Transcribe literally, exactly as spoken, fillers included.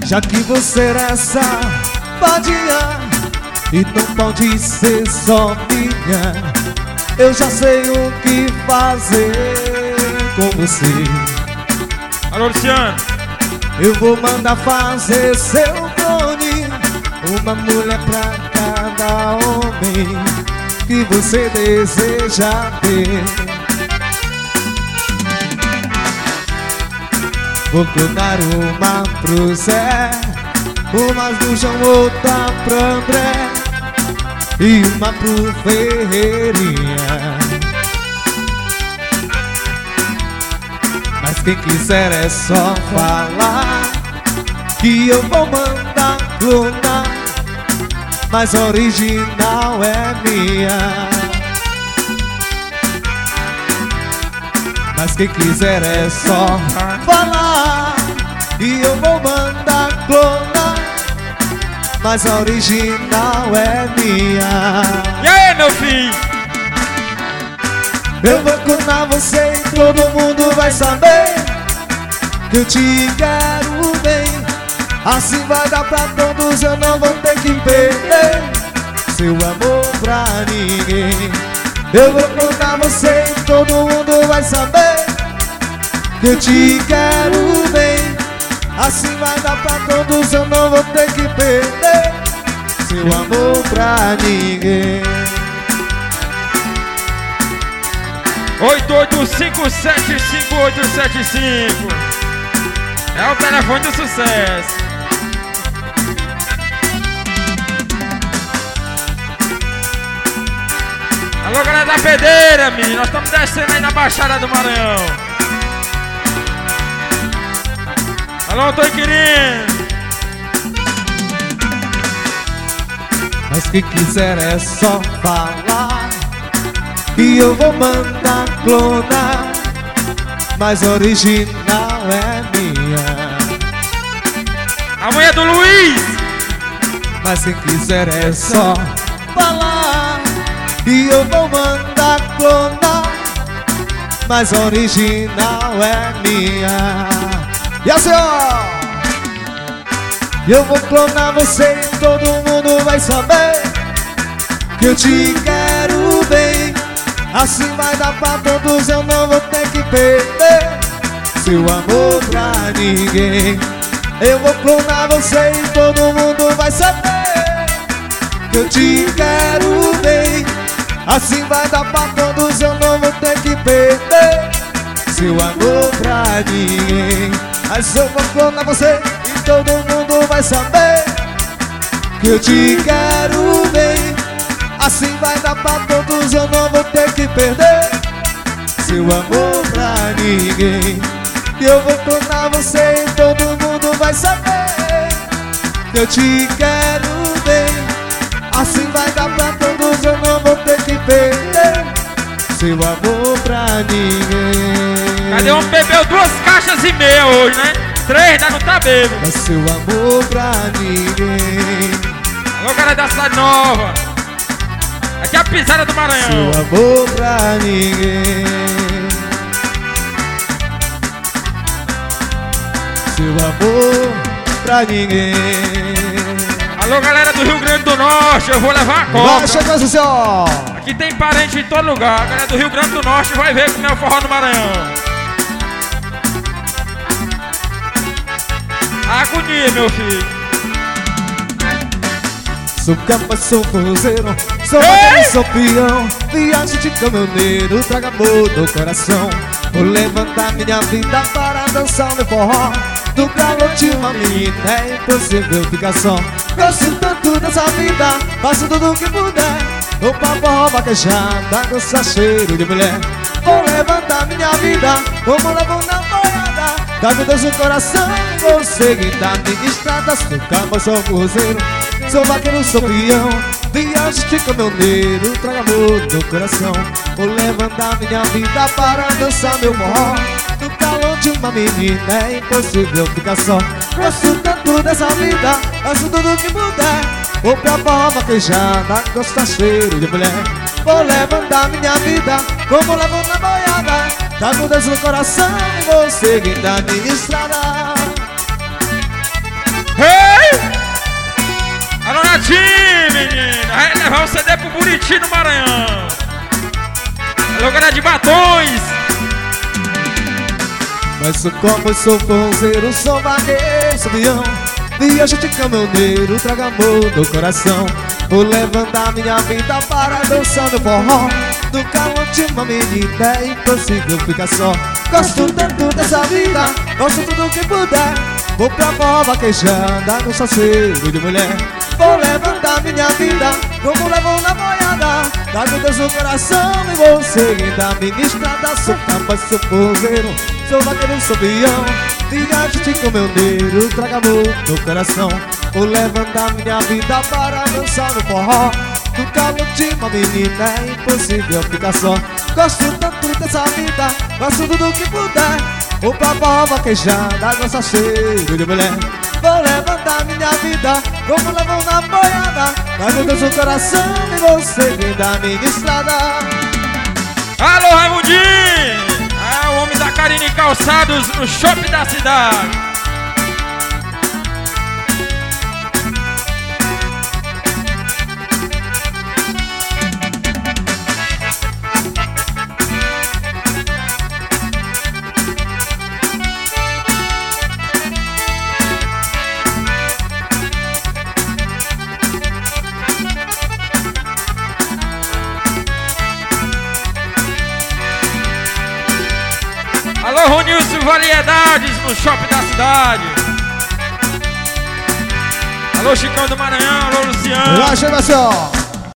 Já que você era safadinha e não pode ser só minha, eu já sei o que fazer com você. Alô, Luciano. Eu vou mandar fazer seu clone, uma mulher pra cada homem que você deseja ter. Vou clonar uma pro Zé, uma do João, outra pro André e uma pro Ferreirinha. Mas quem quiser é só falar que eu vou mandar clonar, mas a original é minha. Mas quem quiser é só falar e eu vou mandar clonar, mas a original é minha. E aí, meu filho? Eu vou clonar você e todo mundo vai saber que eu te quero bem. Assim vai dar pra todos, eu não vou ter que perder seu amor pra ninguém. Eu vou clonar você e todo mundo vai saber que eu te quero bem. Assim vai dar pra todos, eu não vou ter que perder seu amor pra ninguém. oito oito cinco sete cinco oito sete cinco é o telefone do sucesso. Alô, galera da Pedreira, menino, nós estamos descendo aí na Baixada do Maranhão. Alô, tô querendo. Mas quem quiser é só falar que eu vou mandar clonar, mas a original é minha. A mulher do Luiz. Mas quem quiser é só falar que eu vou mandar clonar, mas a original é minha. E assim, ó, eu vou clonar você e todo mundo vai saber que eu te quero bem. Assim vai dar pra todos, eu não vou ter que perder seu amor pra ninguém. Eu vou clonar você e todo mundo vai saber que eu te quero bem. Assim vai dar pra todos, eu não vou ter que perder seu amor pra ninguém. Mas eu vou clonar você e todo mundo vai saber que eu te quero bem. Assim vai dar pra todos, eu não vou ter que perder seu amor pra ninguém. E eu vou clonar você e todo mundo vai saber que eu te quero bem. Assim vai dar pra todos, eu não vou ter que perder seu amor pra ninguém. Cadê um bebeu duas caixas e meia hoje, né? Três, ainda não tá bebo. Mas seu amor pra ninguém. Alô, galera da Cidade Nova. Aqui é a pisada do Maranhão. Seu amor pra ninguém. Seu amor pra ninguém. Alô, galera do Rio Grande do Norte, eu vou levar a copa. Vai chegar, senhor. Aqui tem parente em todo lugar. A galera do Rio Grande do Norte vai ver como é o forró no Maranhão. Agonia, meu filho. Sou capa, sou forrozeiro, sou bacana, sou peão. Viagem de caminhoneiro, traga amor no coração. Vou levantar minha vida para dançar meu forró. Do calor de uma menina é impossível ficar só. Gosto tanto dessa vida, faço tudo o que puder. Vou pra forró vaquejada, dançar cheiro de mulher. Vou levantar minha vida, como levo na boiada. Trago Deus no coração e vou seguir da minha estrada. Sou capa, sou forrozeiro, sou vaqueiro, sou peão. Viagem de caminhoneiro, traga amor no coração. Vou levantar minha vida para dançar meu forró. Do calor de uma menina é impossível ficar só. Gosto tanto dessa vida, faço tudo que puder. Vou pra forró vaquejada, gostar cheiro de mulher. Vou levantar minha vida, como levo na boiada. Trago Deus no coração e vou seguir da minha estrada. Ei, Paraty, menino. Vai levar o C D pro Buriti no Maranhão. Alô, galera de Batões. Mas como eu sou forrozeiro, sou vaqueiro, sou leão. Viajo de caminhoneiro, traga amor no coração. Vou levantar minha vida para dançar no forró. No calor de uma menina é impossível ficar só. Gosto tanto dessa vida, gosto tudo que puder. Vou pra forró vaquejada, no salseiro de mulher. Vou levantar minha vida, como levo na boiada. Trago Deus no coração e vou seguir da minha estrada. Sou capaz, sou forrozeiro, sou vaqueiro, sou peão. Viajo de caminhoneiro, traga amor no coração. Vou levantar minha vida para dançar no forró. No calor de uma menina é impossível ficar só. Gosto tanto dessa vida, gosto tudo que puder. Vou pra forró vaquejada, gosto cheiro de mulher. Vou levantar minha vida, como levo na boiada. Trago Deus no coração e vou seguir da minha estrada. Alô, Raimundinho! É o homem da Carine Calçados no shopping da cidade. Alô, Ronilson Variedades no shopping da cidade. Alô, Chicão do Maranhão, alô, Luciano. Relaxa, Marcelo.